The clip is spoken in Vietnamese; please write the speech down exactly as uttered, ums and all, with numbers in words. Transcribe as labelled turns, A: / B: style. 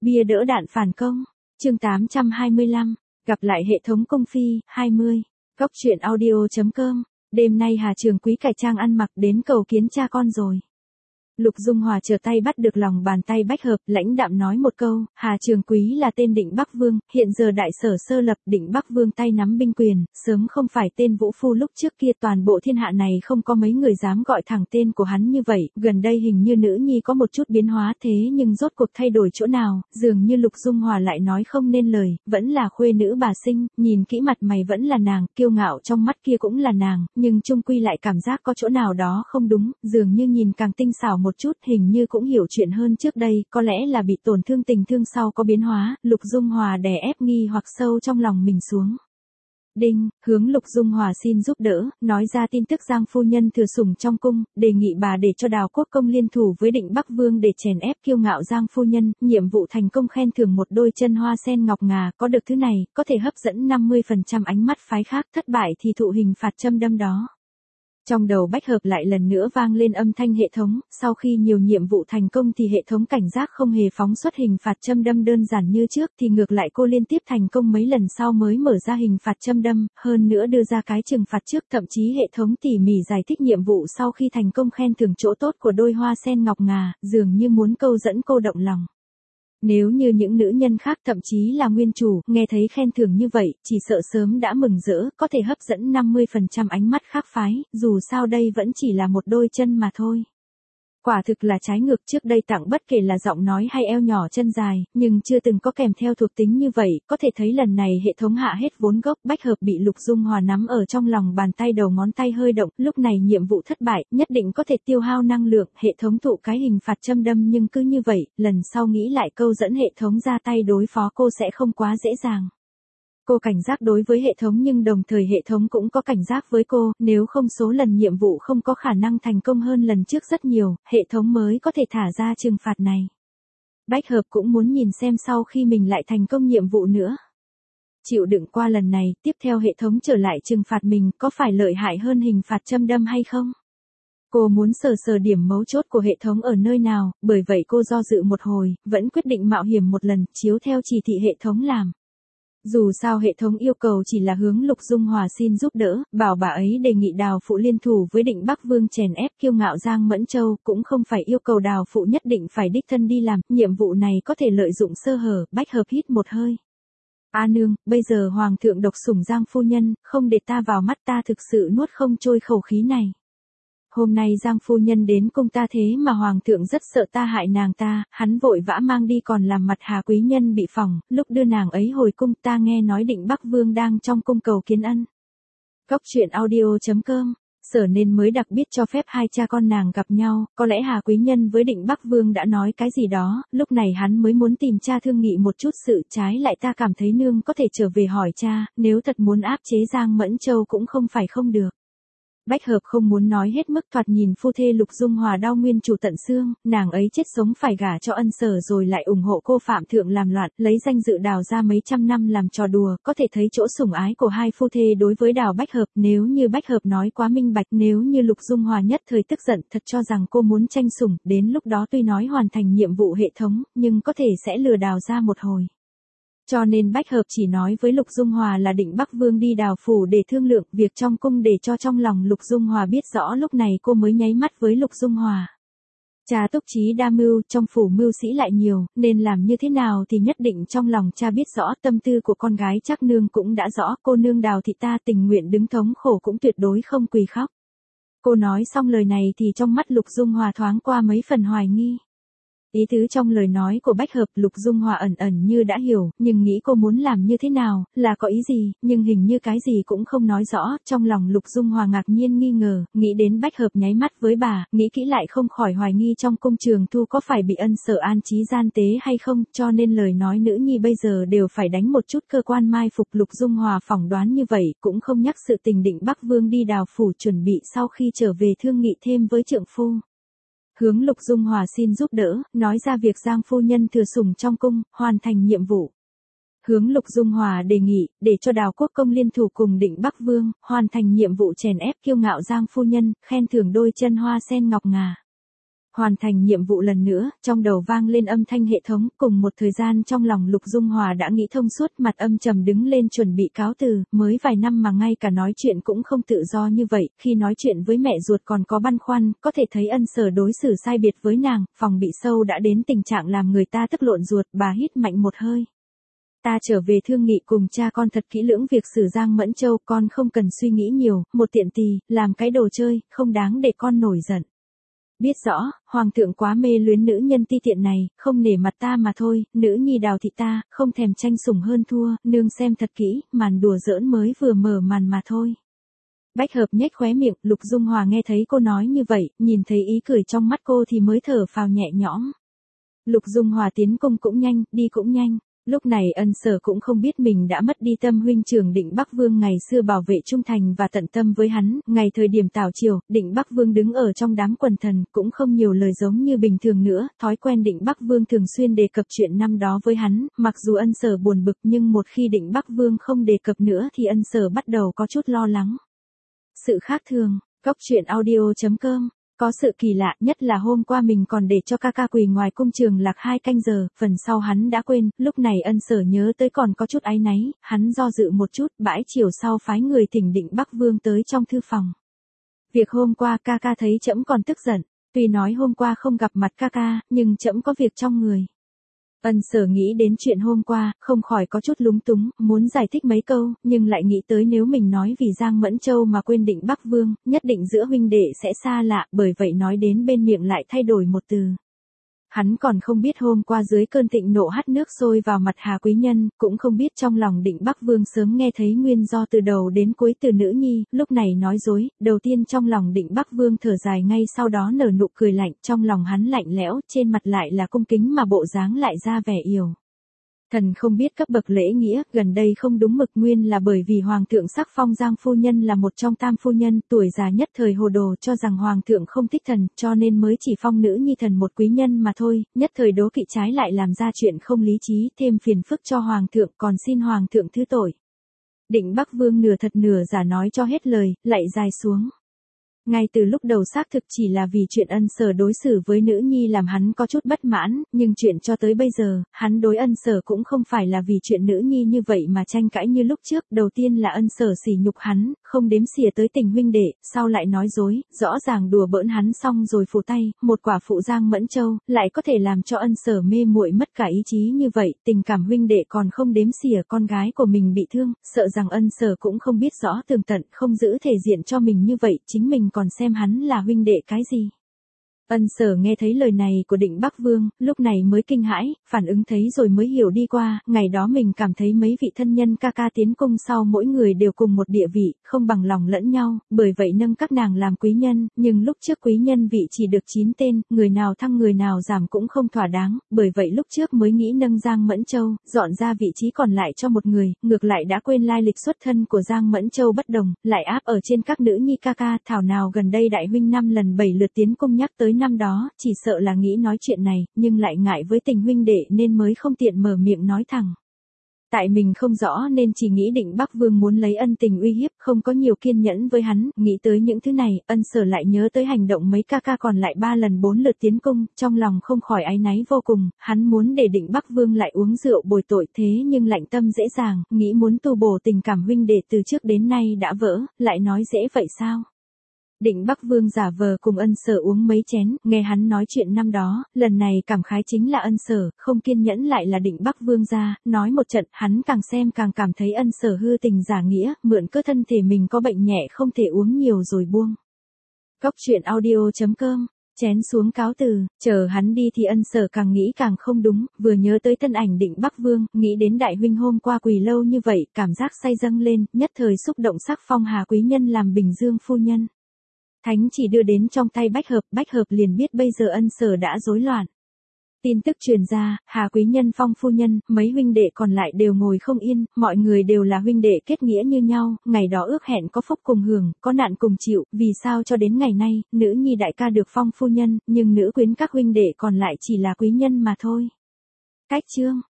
A: Bia đỡ đạn phản công. Chương tám trăm hai mươi lăm. Gặp lại hệ thống công phi, hai mươi. Góc truyện audio chấm com. Đêm nay Hà Trường Quý cải trang ăn mặc đến cầu kiến cha con rồi. Lục Dung Hòa trở tay bắt được lòng bàn tay Bách Hợp, lãnh đạm nói một câu, Hà Trường Quý là tên Định Bắc Vương, hiện giờ đại sở sơ lập, Định Bắc Vương tay nắm binh quyền, sớm không phải tên vũ phu lúc trước kia, toàn bộ thiên hạ này không có mấy người dám gọi thẳng tên của hắn như vậy, gần đây hình như nữ nhi có một chút biến hóa thế nhưng rốt cuộc thay đổi chỗ nào, dường như Lục Dung Hòa lại nói không nên lời, vẫn là khuê nữ bà sinh, nhìn kỹ mặt mày vẫn là nàng, kiêu ngạo trong mắt kia cũng là nàng, nhưng chung quy lại cảm giác có chỗ nào đó không đúng, dường như nhìn càng tinh xảo một chút, hình như cũng hiểu chuyện hơn trước đây, có lẽ là bị tổn thương tình thương sau có biến hóa, Lục Dung Hòa đè ép nghi hoặc sâu trong lòng mình xuống. Đinh, hướng Lục Dung Hòa xin giúp đỡ, nói ra tin tức Giang phu nhân thừa sủng trong cung, đề nghị bà để cho Đào Quốc Công liên thủ với Định Bắc Vương để chèn ép kiêu ngạo Giang phu nhân, nhiệm vụ thành công khen thưởng một đôi chân hoa sen ngọc ngà, có được thứ này, có thể hấp dẫn năm mươi phần trăm ánh mắt phái khác, thất bại thì thụ hình phạt châm đâm đó. Trong đầu Bách Hợp lại lần nữa vang lên âm thanh hệ thống, sau khi nhiều nhiệm vụ thành công thì hệ thống cảnh giác không hề phóng xuất hình phạt châm đâm đơn giản như trước thì ngược lại cô liên tiếp thành công mấy lần sau mới mở ra hình phạt châm đâm, hơn nữa đưa ra cái trừng phạt trước, thậm chí hệ thống tỉ mỉ giải thích nhiệm vụ sau khi thành công khen thưởng chỗ tốt của đôi hoa sen ngọc ngà, dường như muốn câu dẫn cô động lòng. Nếu như những nữ nhân khác thậm chí là nguyên chủ, nghe thấy khen thưởng như vậy, chỉ sợ sớm đã mừng rỡ, có thể hấp dẫn năm mươi phần trăm ánh mắt khác phái, dù sao đây vẫn chỉ là một đôi chân mà thôi. Quả thực là trái ngược, trước đây tặng bất kể là giọng nói hay eo nhỏ chân dài, nhưng chưa từng có kèm theo thuộc tính như vậy, có thể thấy lần này hệ thống hạ hết vốn gốc. Bách Hợp bị Lục Dung Hòa nắm ở trong lòng bàn tay, đầu ngón tay hơi động, lúc này nhiệm vụ thất bại, nhất định có thể tiêu hao năng lượng, hệ thống thụ cái hình phạt châm đâm, nhưng cứ như vậy, lần sau nghĩ lại câu dẫn hệ thống ra tay đối phó cô sẽ không quá dễ dàng. Cô cảnh giác đối với hệ thống nhưng đồng thời hệ thống cũng có cảnh giác với cô, nếu không số lần nhiệm vụ không có khả năng thành công hơn lần trước rất nhiều, hệ thống mới có thể thả ra trừng phạt này. Bách Hợp cũng muốn nhìn xem sau khi mình lại thành công nhiệm vụ nữa. Chịu đựng qua lần này, tiếp theo hệ thống trở lại trừng phạt mình, có phải lợi hại hơn hình phạt châm đâm hay không? Cô muốn sờ sờ điểm mấu chốt của hệ thống ở nơi nào, bởi vậy cô do dự một hồi, vẫn quyết định mạo hiểm một lần, chiếu theo chỉ thị hệ thống làm. Dù sao hệ thống yêu cầu chỉ là hướng Lục Dung Hòa xin giúp đỡ, bảo bà ấy đề nghị Đào phụ liên thủ với Định Bắc Vương chèn ép kiêu ngạo Giang Mẫn Châu, cũng không phải yêu cầu Đào phụ nhất định phải đích thân đi làm, nhiệm vụ này có thể lợi dụng sơ hở. Bách Hợp hít một hơi. A nương, bây giờ Hoàng thượng độc sủng Giang phu nhân, không để ta vào mắt ta thực sự nuốt không trôi khẩu khí này. Hôm nay Giang phu nhân đến cung ta thế mà Hoàng thượng rất sợ ta hại nàng ta, hắn vội vã mang đi còn làm mặt Hà quý nhân bị phỏng, lúc đưa nàng ấy hồi cung ta nghe nói Định Bắc Vương đang trong cung cầu kiến ân. Góc truyện audio chấm com. Sở nên mới đặc biệt cho phép hai cha con nàng gặp nhau, có lẽ Hà quý nhân với Định Bắc Vương đã nói cái gì đó, lúc này hắn mới muốn tìm cha thương nghị một chút sự, trái lại ta cảm thấy nương có thể trở về hỏi cha, nếu thật muốn áp chế Giang Mẫn Châu cũng không phải không được. Bách Hợp không muốn nói hết mức, thoạt nhìn phu thê Lục Dung Hòa đau nguyên chủ tận xương, nàng ấy chết sống phải gả cho ân sở rồi lại ủng hộ cô phạm thượng làm loạn, lấy danh dự Đào ra mấy trăm năm làm trò đùa, có thể thấy chỗ sủng ái của hai phu thê đối với Đào Bách Hợp. Nếu như Bách Hợp nói quá minh bạch, nếu như Lục Dung Hòa nhất thời tức giận thật cho rằng cô muốn tranh sủng, đến lúc đó tuy nói hoàn thành nhiệm vụ hệ thống, nhưng có thể sẽ lừa Đào ra một hồi. Cho nên Bách Hợp chỉ nói với Lục Dung Hòa là Định Bắc Vương đi Đào phủ để thương lượng việc trong cung, để cho trong lòng Lục Dung Hòa biết rõ, lúc này cô mới nháy mắt với Lục Dung Hòa. Cha túc trí đa mưu, trong phủ mưu sĩ lại nhiều, nên làm như thế nào thì nhất định trong lòng cha biết rõ, tâm tư của con gái chắc nương cũng đã rõ, cô nương Đào thì ta tình nguyện đứng thống khổ cũng tuyệt đối không quỳ khóc. Cô nói xong lời này thì trong mắt Lục Dung Hòa thoáng qua mấy phần hoài nghi. Ý tứ trong lời nói của Bách Hợp Lục Dung Hòa ẩn ẩn như đã hiểu, nhưng nghĩ cô muốn làm như thế nào, là có ý gì, nhưng hình như cái gì cũng không nói rõ, trong lòng Lục Dung Hòa ngạc nhiên nghi ngờ, nghĩ đến Bách Hợp nháy mắt với bà, nghĩ kỹ lại không khỏi hoài nghi trong cung Trường Thu có phải bị ân sở an trí gian tế hay không, cho nên lời nói nữ nhi bây giờ đều phải đánh một chút cơ quan mai phục. Lục Dung Hòa phỏng đoán như vậy, cũng không nhắc sự tình Định Bắc Vương đi Đào phủ chuẩn bị sau khi trở về thương nghị thêm với trượng phu. Hướng Lục Dung Hòa xin giúp đỡ, nói ra việc Giang phu nhân thừa sủng trong cung, hoàn thành nhiệm vụ. Hướng Lục Dung Hòa đề nghị, để cho Đào Quốc Công liên thủ cùng Định Bắc Vương, hoàn thành nhiệm vụ chèn ép kiêu ngạo Giang phu nhân, khen thưởng đôi chân hoa sen ngọc ngà. Hoàn thành nhiệm vụ lần nữa, trong đầu vang lên âm thanh hệ thống, cùng một thời gian trong lòng Lục Dung Hòa đã nghĩ thông suốt, mặt âm trầm đứng lên chuẩn bị cáo từ, mới vài năm mà ngay cả nói chuyện cũng không tự do như vậy, khi nói chuyện với mẹ ruột còn có băn khoăn, có thể thấy Ân Sở đối xử sai biệt với nàng, phòng bị sâu đã đến tình trạng làm người ta tức lộn ruột, bà hít mạnh một hơi. Ta trở về thương nghị cùng cha con thật kỹ lưỡng việc xử Giang Mẫn Châu, con không cần suy nghĩ nhiều, một tiện tỳ, làm cái đồ chơi, không đáng để con nổi giận. Biết rõ, hoàng thượng quá mê luyến nữ nhân ti tiện này, không nể mặt ta mà thôi, nữ nhi Đào thị ta, không thèm tranh sủng hơn thua, nương xem thật kỹ, màn đùa giỡn mới vừa mở màn mà thôi. Bách Hợp nhếch khóe miệng, Lục Dung Hòa nghe thấy cô nói như vậy, nhìn thấy ý cười trong mắt cô thì mới thở phào nhẹ nhõm. Lục Dung Hòa tiến cung cũng nhanh, đi cũng nhanh. Lúc này Ân Sở cũng không biết mình đã mất đi Tâm huynh trưởng Định Bắc Vương ngày xưa bảo vệ trung thành và tận tâm với hắn, ngày thời điểm tảo triều, Định Bắc Vương đứng ở trong đám quần thần, cũng không nhiều lời giống như bình thường nữa, thói quen Định Bắc Vương thường xuyên đề cập chuyện năm đó với hắn, mặc dù Ân Sở buồn bực nhưng một khi Định Bắc Vương không đề cập nữa thì Ân Sở bắt đầu có chút lo lắng. Sự khác thường, Cốc truyện audio chấm com. Có sự kỳ lạ, nhất là hôm qua mình còn để cho ca ca quỳ ngoài cung Trường Lạc hai canh giờ, phần sau hắn đã quên, lúc này Ân Sở nhớ tới còn có chút áy náy, hắn do dự một chút, bãi chiều sau phái người thỉnh Định Bắc Vương tới trong thư phòng. Việc hôm qua ca ca thấy trẫm còn tức giận, tuy nói hôm qua không gặp mặt ca ca, nhưng trẫm có việc trong người. Ân Sở nghĩ đến chuyện hôm qua, không khỏi có chút lúng túng, muốn giải thích mấy câu, nhưng lại nghĩ tới nếu mình nói vì Giang Mẫn Châu mà quên Định Bắc Vương, nhất định giữa huynh đệ sẽ xa lạ, bởi vậy nói đến bên miệng lại thay đổi một từ. Hắn còn không biết hôm qua dưới cơn thịnh nộ hắt nước sôi vào mặt Hà Quý Nhân, cũng không biết trong lòng Định Bắc Vương sớm nghe thấy nguyên do từ đầu đến cuối từ nữ nhi, lúc này nói dối, đầu tiên trong lòng Định Bắc Vương thở dài ngay sau đó nở nụ cười lạnh, trong lòng hắn lạnh lẽo, trên mặt lại là cung kính mà bộ dáng lại ra vẻ yếu. Thần không biết cấp bậc lễ nghĩa, gần đây không đúng mực nguyên là bởi vì Hoàng thượng sắc phong Giang phu nhân là một trong tam phu nhân, tuổi già nhất thời hồ đồ cho rằng Hoàng thượng không thích thần, cho nên mới chỉ phong nữ nhi thần một quý nhân mà thôi, nhất thời đố kỵ trái lại làm ra chuyện không lý trí, thêm phiền phức cho Hoàng thượng, còn xin Hoàng thượng thứ tội. Định Bắc Vương nửa thật nửa giả nói cho hết lời, lại dài xuống. Ngay từ lúc đầu xác thực chỉ là vì chuyện Ân Sở đối xử với nữ nhi làm hắn có chút bất mãn, nhưng chuyện cho tới bây giờ, hắn đối Ân Sở cũng không phải là vì chuyện nữ nhi như vậy mà tranh cãi như lúc trước, đầu tiên là Ân Sở sỉ nhục hắn, không đếm xỉa tới tình huynh đệ, sau lại nói dối, rõ ràng đùa bỡn hắn xong rồi phủ tay, một quả phụ Giang Mẫn Châu, lại có thể làm cho Ân Sở mê muội mất cả ý chí như vậy, tình cảm huynh đệ còn không đếm xỉa con gái của mình bị thương, sợ rằng Ân Sở cũng không biết rõ tường tận, không giữ thể diện cho mình như vậy, chính mình còn xem hắn là huynh đệ cái gì. Ân Sở nghe thấy lời này của Định Bắc Vương, lúc này mới kinh hãi, phản ứng thấy rồi mới hiểu đi qua, ngày đó mình cảm thấy mấy vị thân nhân ca ca tiến cung sau mỗi người đều cùng một địa vị, không bằng lòng lẫn nhau, bởi vậy nâng các nàng làm quý nhân, nhưng lúc trước quý nhân vị chỉ được chín tên, người nào thăng người nào giảm cũng không thỏa đáng, bởi vậy lúc trước mới nghĩ nâng Giang Mẫn Châu, dọn ra vị trí còn lại cho một người, ngược lại đã quên lai lịch xuất thân của Giang Mẫn Châu bất đồng, lại áp ở trên các nữ nhi ca ca, thảo nào gần đây đại huynh năm lần bảy lượt tiến cung nhắc tới năm đó, chỉ sợ là nghĩ nói chuyện này, nhưng lại ngại với tình huynh đệ nên mới không tiện mở miệng nói thẳng. Tại mình không rõ nên chỉ nghĩ Định Bắc Vương muốn lấy ân tình uy hiếp, không có nhiều kiên nhẫn với hắn, nghĩ tới những thứ này, Ân Sở lại nhớ tới hành động mấy ca ca còn lại ba lần bốn lượt tiến cung, trong lòng không khỏi áy náy vô cùng, hắn muốn để Định Bắc Vương lại uống rượu bồi tội thế nhưng lạnh tâm dễ dàng, nghĩ muốn tu bổ tình cảm huynh đệ từ trước đến nay đã vỡ, lại nói dễ vậy sao? Định Bắc Vương giả vờ cùng Ân Sở uống mấy chén, nghe hắn nói chuyện năm đó, lần này cảm khái chính là Ân Sở, không kiên nhẫn lại là Định Bắc Vương ra, nói một trận, hắn càng xem càng cảm thấy Ân Sở hư tình giả nghĩa, mượn cơ thân thể mình có bệnh nhẹ không thể uống nhiều rồi buông. Cốc truyện audio chấm com, chén xuống cáo từ, chờ hắn đi thì Ân Sở càng nghĩ càng không đúng, vừa nhớ tới thân ảnh Định Bắc Vương, nghĩ đến đại huynh hôm qua quỳ lâu như vậy, cảm giác say dâng lên, nhất thời xúc động sắc phong Hà Quý Nhân làm Bình Dương phu nhân. Thánh chỉ đưa đến trong tay Bách Hợp, Bách Hợp liền biết bây giờ Ân Sở đã rối loạn. Tin tức truyền ra, Hà Quý Nhân phong phu nhân, mấy huynh đệ còn lại đều ngồi không yên, mọi người đều là huynh đệ kết nghĩa như nhau, ngày đó ước hẹn có phúc cùng hưởng, có nạn cùng chịu, vì sao cho đến ngày nay, nữ nhi đại ca được phong phu nhân, nhưng nữ quyến các huynh đệ còn lại chỉ là quý nhân mà thôi. Cách chương